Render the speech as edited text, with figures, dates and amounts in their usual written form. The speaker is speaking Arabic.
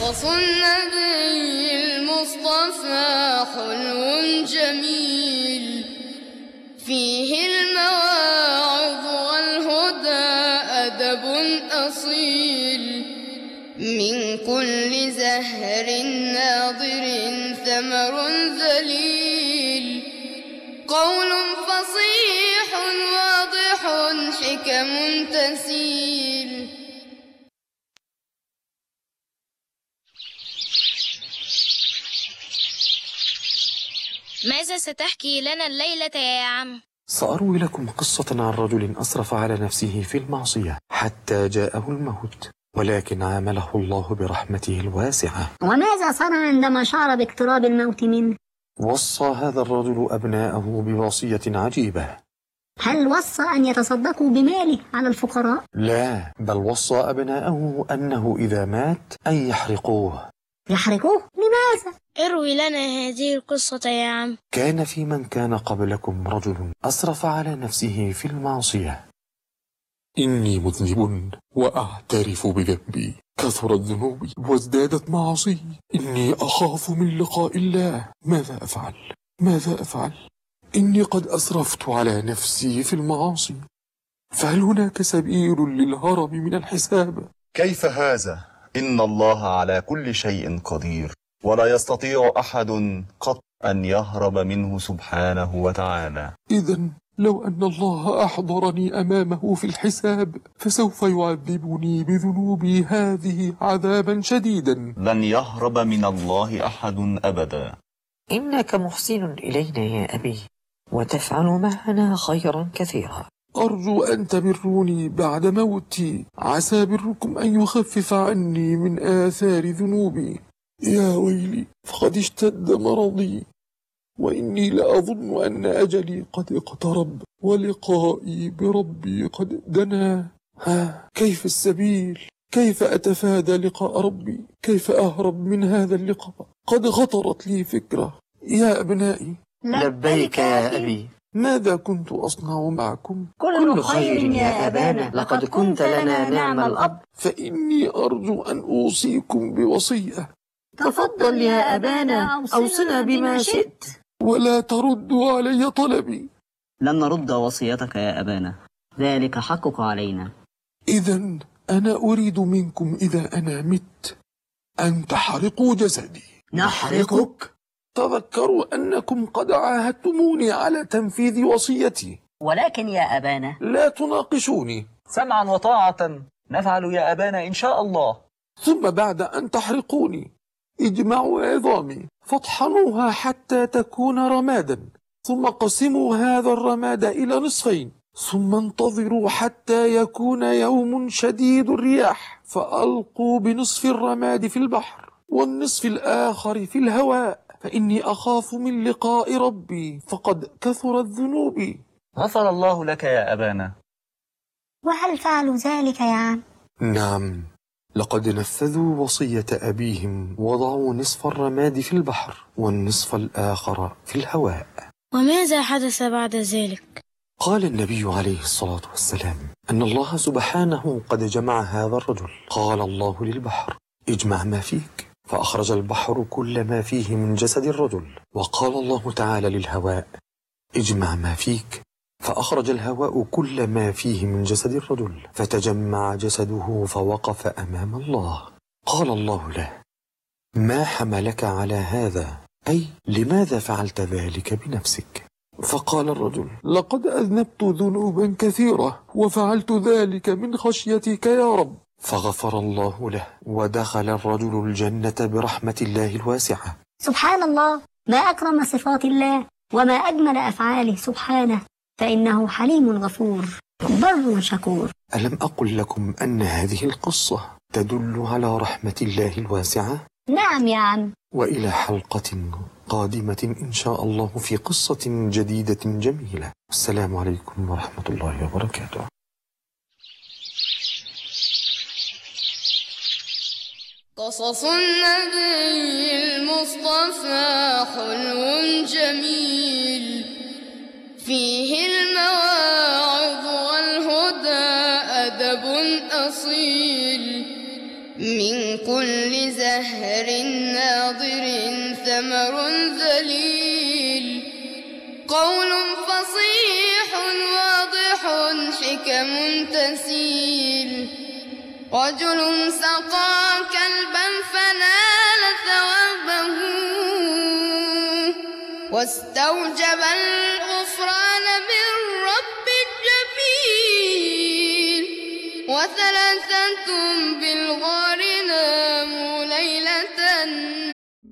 قصص النبي المصطفى حلو جميل، فيه المواعظ والهدى أدب أصيل، من كل زهر ناضر ثمر ذليل، قول فصيح واضح حكم تسيل. ماذا ستحكي لنا الليلة يا عم؟ سأروي لكم قصة عن رجل أسرف على نفسه في المعصية حتى جاءه الموت، ولكن عامله الله برحمته الواسعة. وماذا صنع عندما شعر باقتراب الموت منه؟ وصى هذا الرجل أبناءه بوصية عجيبة. هل وصى أن يتصدقوا بماله على الفقراء؟ لا، بل وصى أبناءه أنه إذا مات أن يحرقوه. يحرقوه؟ لماذا؟ اروي لنا هذه القصة يا عم. كان في من كان قبلكم رجل أسرف على نفسه في المعصية. إني مذنب وأعترف بذنبي، كثرت ذنوبي وازدادت معاصي، إني أخاف من لقاء الله. ماذا أفعل؟ ماذا أفعل؟ إني قد أسرفت على نفسي في المعاصي، فهل هناك سبيل للهرب من الحساب؟ كيف هذا؟ إن الله على كل شيء قدير، ولا يستطيع أحد قط أن يهرب منه سبحانه وتعالى. إذن لو أن الله أحضرني أمامه في الحساب فسوف يعذبني بذنوبي هذه عذابا شديدا. لن يهرب من الله أحد أبدا. إنك محسن إلينا يا أبي، وتفعل معنا خيرا كثيرا. أرجو أن تبروني بعد موتي، عسى بركم أن يخفف عني من آثار ذنوبي. يا ويلي، فقد اشتد مرضي، وإني لأظن أن أجلي قد اقترب، ولقائي بربي قد دنا. كيف السبيل؟ كيف أتفادى لقاء ربي؟ كيف أهرب من هذا اللقاء؟ قد خطرت لي فكرة يا أبنائي. لبيك يا أبي. ماذا كنت أصنع معكم؟ كل خير يا أبانا، لقد كنت لنا نعم الأب. فإني أرجو أن أوصيكم بوصية. تفضل يا أبانا، أوصنا بما شئت. ولا تردوا علي طلبي. لن نرد وصيتك يا أبانا، ذلك حقك علينا. إذن أنا أريد منكم إذا أنا مت أن تحرقوا جسدي. نحرقك؟ تذكروا أنكم قد عاهدتموني على تنفيذ وصيتي. ولكن يا أبانا لا تناقشوني. سمعا وطاعة، نفعل يا أبانا إن شاء الله. ثم بعد أن تحرقوني اجمعوا عظامي فاطحنوها حتى تكون رمادا، ثم قسموا هذا الرماد إلى نصفين، ثم انتظروا حتى يكون يوم شديد الرياح، فألقوا بنصف الرماد في البحر والنصف الآخر في الهواء، فإني أخاف من لقاء ربي، فقد كثرت ذنوبي. غفر الله لك يا أبانا. وهل فعلوا ذلك يا عم؟ نعم، لقد نفذوا وصية أبيهم، وضعوا نصف الرماد في البحر والنصف الآخر في الهواء. وماذا حدث بعد ذلك؟ قال النبي عليه الصلاة والسلام أن الله سبحانه قد جمع هذا الرجل. قال الله للبحر: اجمع ما فيك، فأخرج البحر كل ما فيه من جسد الرجل. وقال الله تعالى للهواء: اجمع ما فيك، فأخرج الهواء كل ما فيه من جسد الرجل، فتجمع جسده فوقف أمام الله. قال الله له: ما حملك على هذا؟ أي لماذا فعلت ذلك بنفسك؟ فقال الرجل: لقد أذنبت ذنوبا كثيرة، وفعلت ذلك من خشيتك يا رب. فغفر الله له، ودخل الرجل الجنة برحمة الله الواسعة. سبحان الله، ما أكرم صفات الله وما أجمل أفعاله سبحانه، فإنه حليم غفور بر شكور. ألم أقل لكم أن هذه القصة تدل على رحمة الله الواسعة؟ نعم يا عم. وإلى حلقة قادمة إن شاء الله في قصة جديدة جميلة. السلام عليكم ورحمة الله وبركاته. قصص النبي المصطفى حلو جميل، فيه المواعظ والهدى أدب أصيل، من كل زهر نهر ناضر ثمر ذليل قول فصيح واضح حكم تسيل رجل سقى كلبا فنال ثوابه واستوجب الغفران بالرب الجميل وثلاثة بالغار ناموا